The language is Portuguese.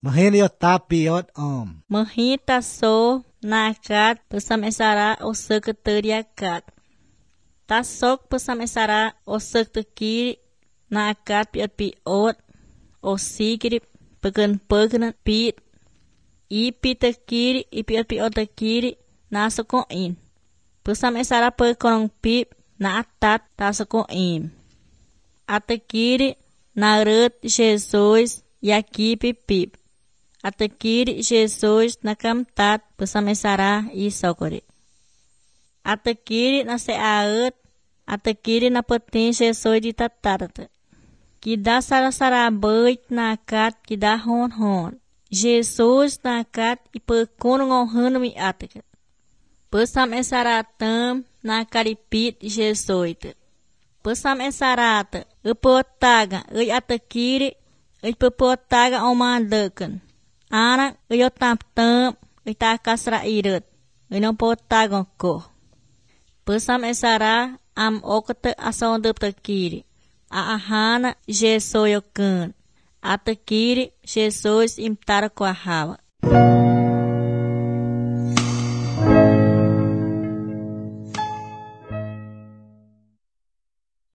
Mahiniot om. Mahita so nakat pesamesara osek teriakat. Tasok pesamesara osek tekiri nakat piot osikiri pegen pit. Ipi tekiri piot tekiri nasokoin. Pesamesara pekonong pip na atat tasokoin. Atekiri naret Jesus yakipi pip. Atekiri Jesus nakamtat pesamesara isokori. Atekiri na seaet, atekiri na petin Jesus ditatat. Kida sara beit nakat kida hon. Jesus nakat ipekonong hanmi atek. Pesamesara tam nakaripit Jesus. Pesamesara upotaga atekiri ipepotaga omandekan. Ana yotam tam itakasra irut. Não potagon ko. Pesamesara am okte asondup tekiri. A ahana Jesus yokan. Atekiri Jesus imtar ko hawa.